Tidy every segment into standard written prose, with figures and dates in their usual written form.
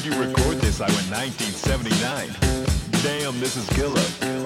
did you record this? I went 1979. Damn, this is killer.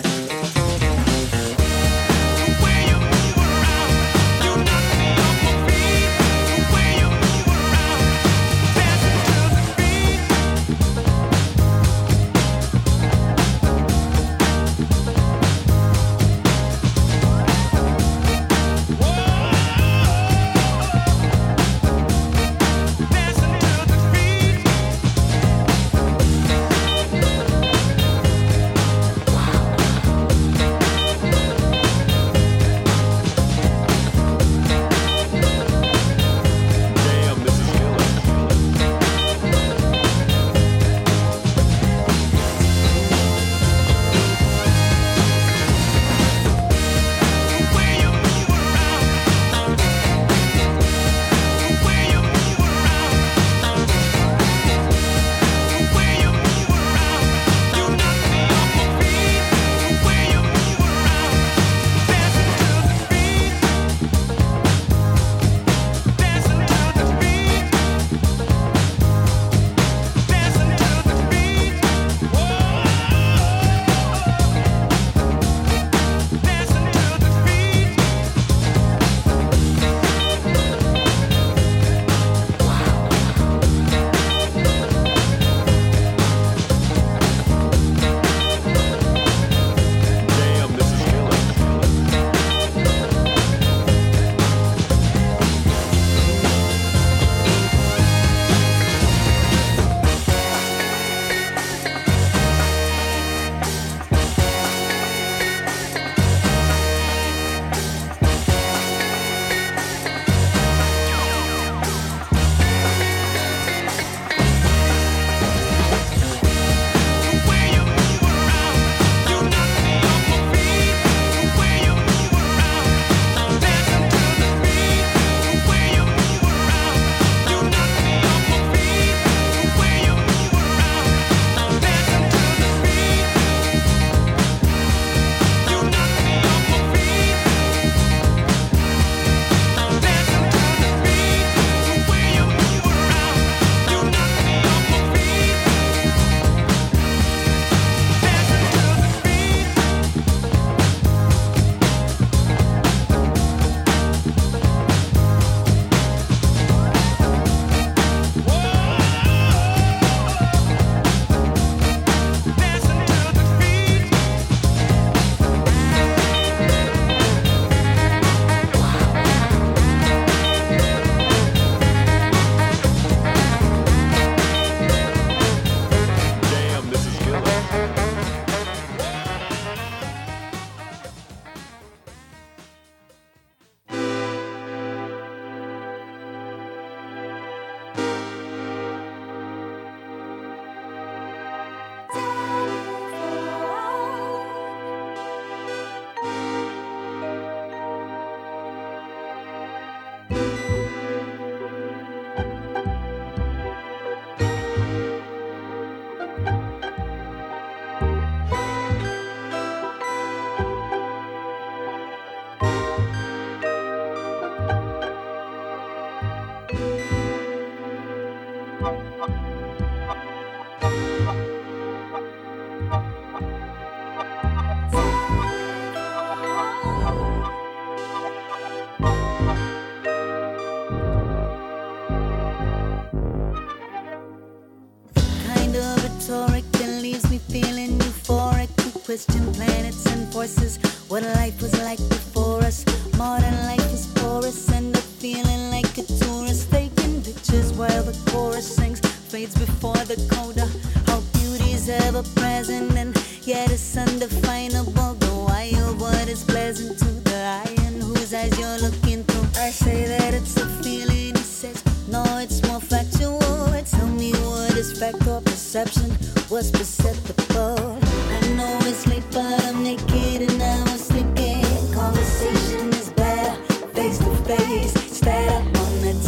Question planets and forces, what life was like before us. Modern life is porous, end up feeling like a tourist, taking pictures while the chorus sings, fades before the coda. How beauty's ever present and yet it's undefinable. The wild, what is pleasant to the eye and whose eyes you're looking through. I say that it's a feeling, he says no, it's more factual. Tell me what is fact or perception, what's perceptible. I know it's late, but I'm naked and I was thinking conversation is better face to face. Instead up on the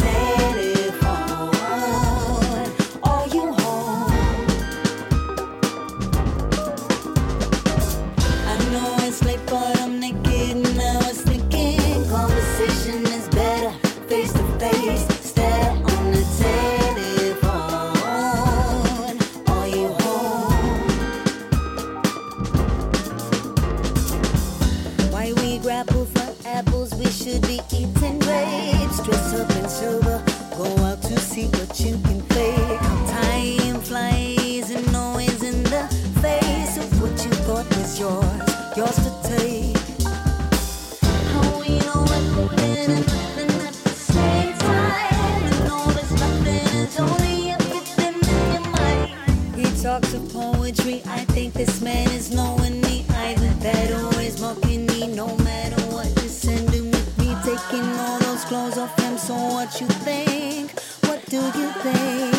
telephone. Are you home? I know it's late, but I'm naked and I was thinking conversation is better face to face. Instead up on the telephone. talks of poetry. I think this man is knowing me. Either that or is mocking me. No matter what, descending with me, taking all those clothes off him. So what you think? What do you think?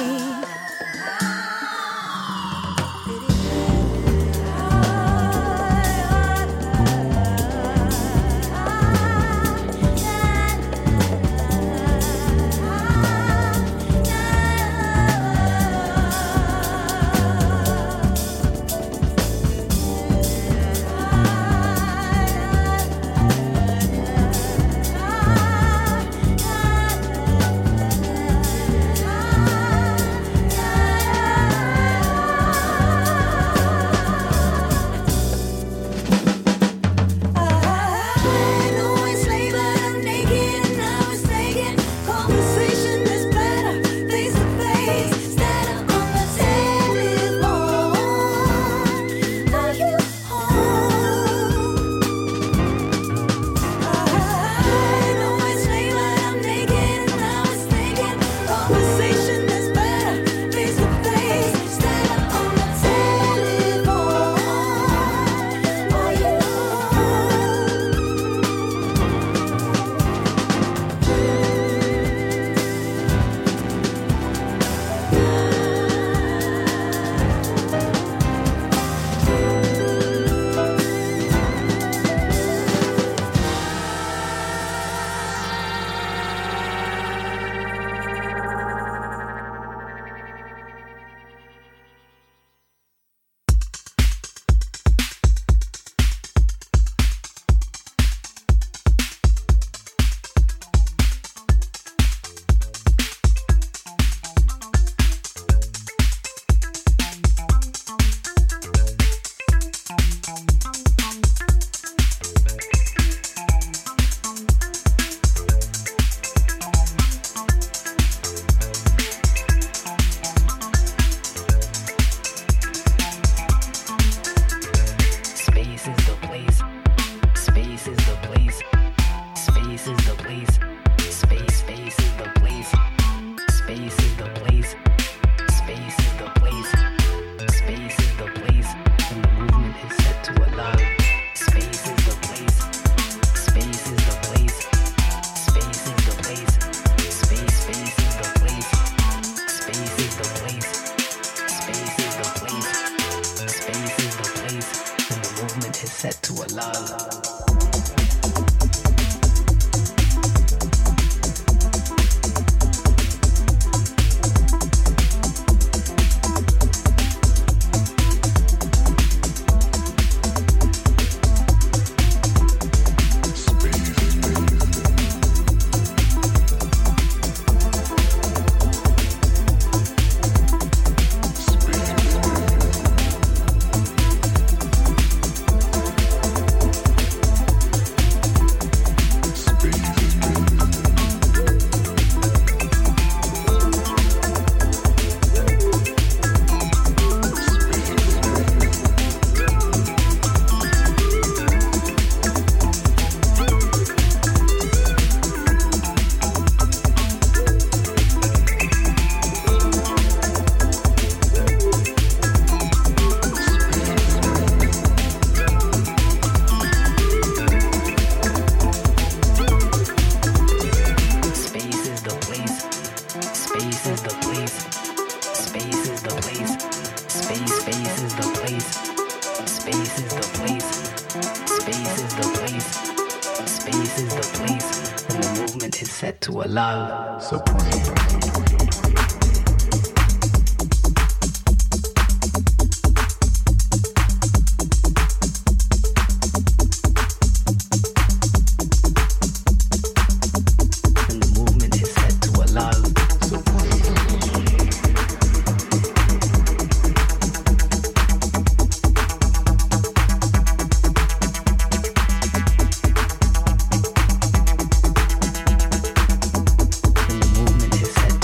Movement is set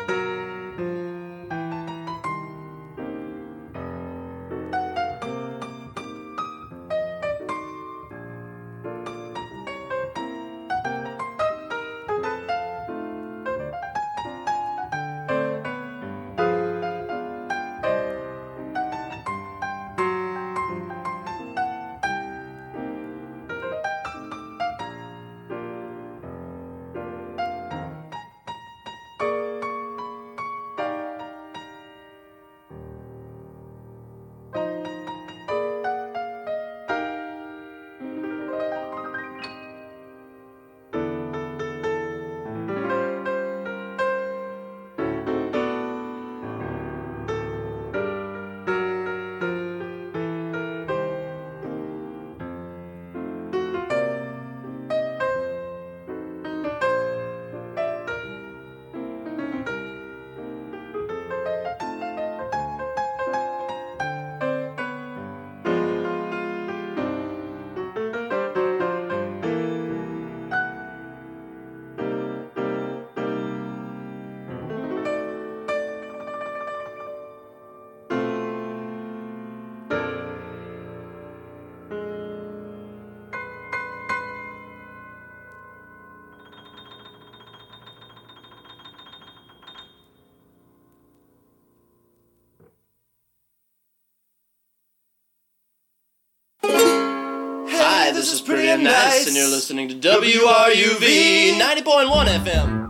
Hi, this is Pretty and Nice, and you're listening to WRUV 90.1 FM.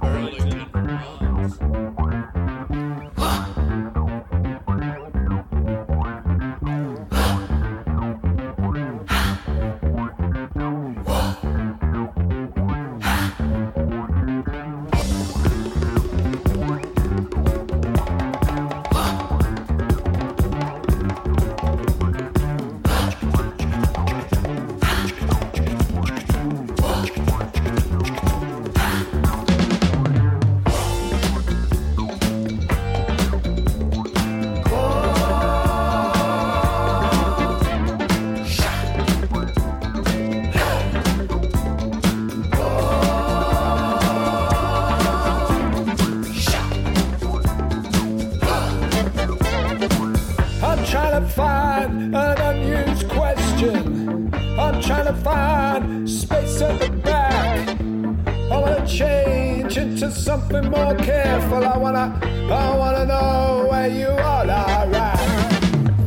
Something more careful. I wanna know where you all are at.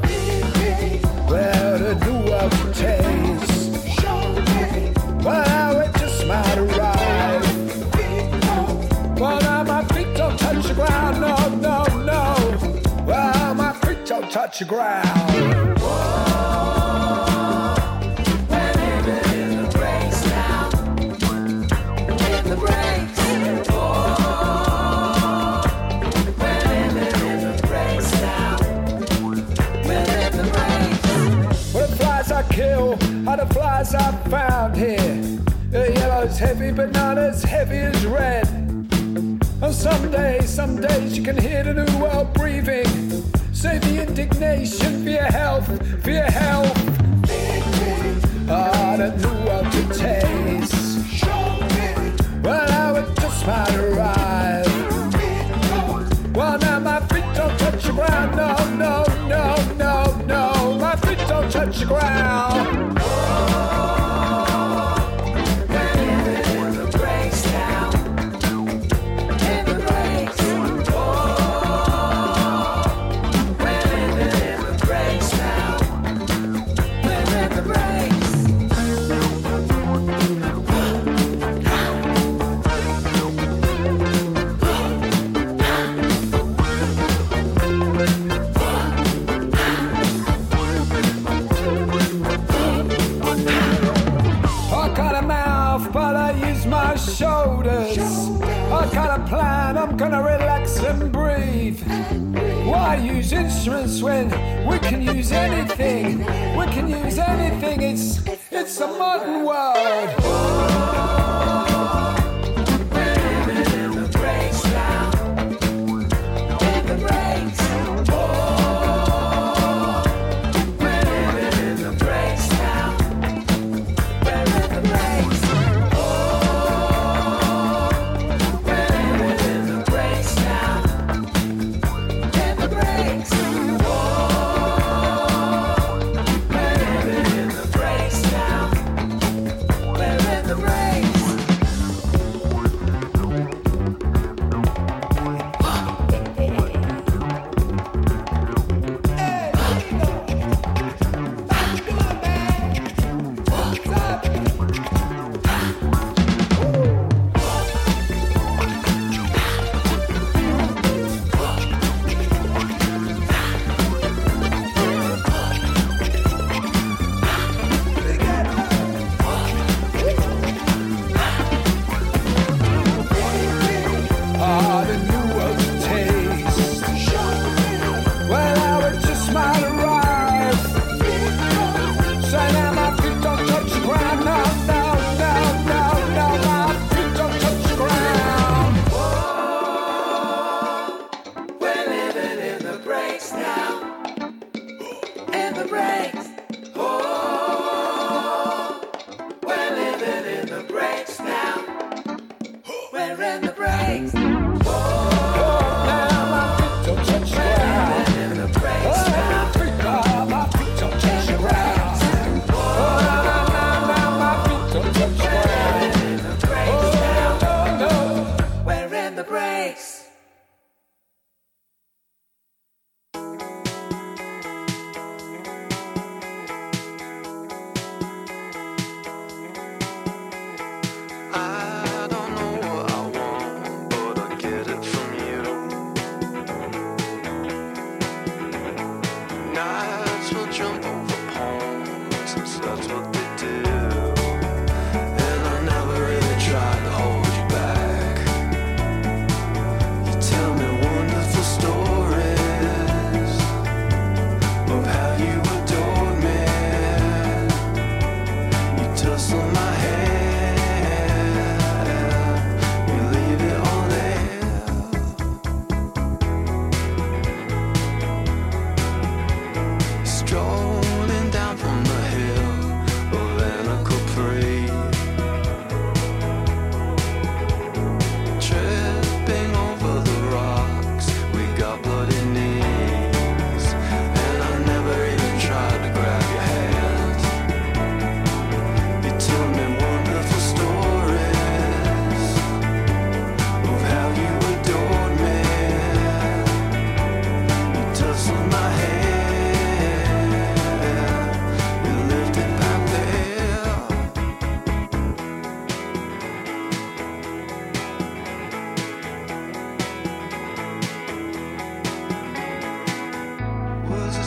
Where to do up taste. Well, now it just might arrive. Well, now my feet don't touch the ground. No, no, no. Well, my feet don't touch the ground. We're living in the breaks now. In the breaks. I kill are the flies I found here. The yellow's heavy, but not as heavy as red. And some days you can hear the new world breathing. Save the indignation for your health, for your health. Ah, the new world to taste. Well, now it just might arrive. Well, now my feet don't touch the ground. No, no, no, no, no. My feet don't touch the ground. Shoulders. I got a plan, I'm gonna relax and breathe. Why use instruments when we can use anything? We can use anything, it's a modern world. We're living in the breaks now. In the breaks. We're living in the breaks now. We're in the breaks. We're living in the breaks now.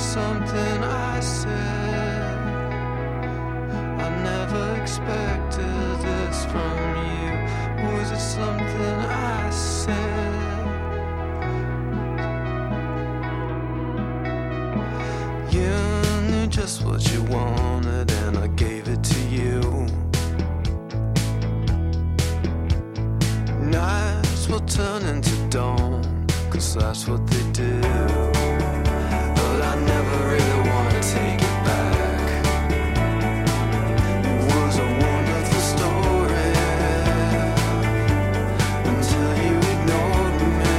something I said? I never expected this from you. Was it something I said? You knew just what you wanted and I gave it to you. Nights will turn into dawn, 'cause that's what they do. But I never really want to take it back. It was a wonderful story until you ignored me.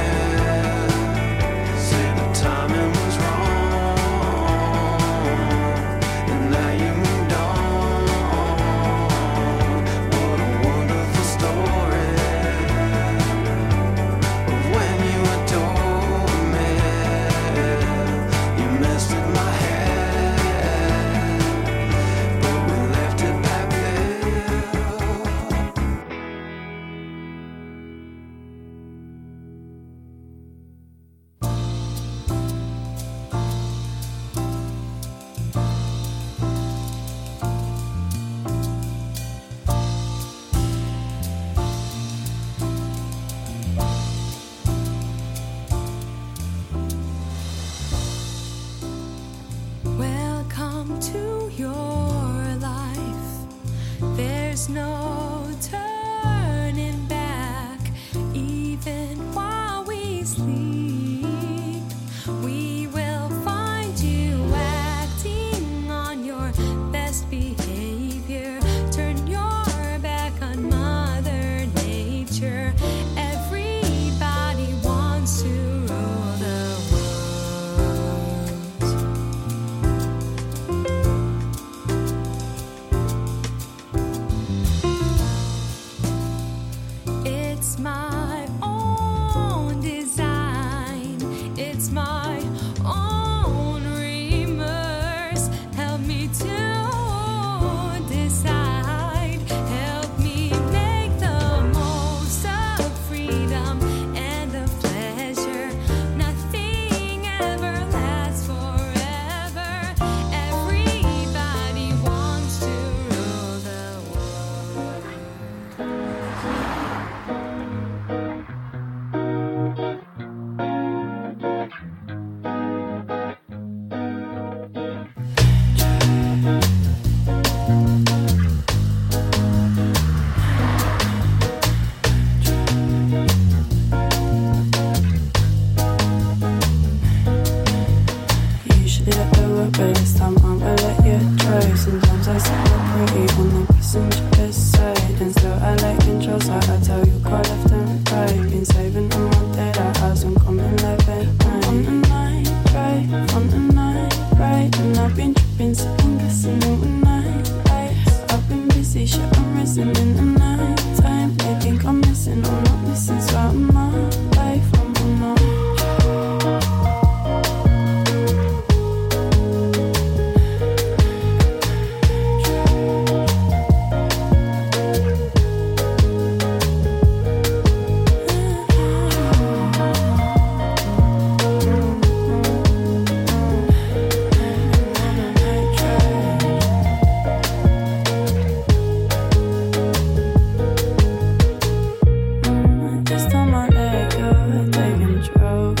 Say the timing was wrong and now you moved on. What a wonderful story of when you adored me. You messed with my head, but we left it back there. Welcome to your life. There's no turning back. Even while we sleep, we will find you acting on your best behavior. Turn your back on Mother Nature. Everybody wants to rule the world. It's my own design. It's my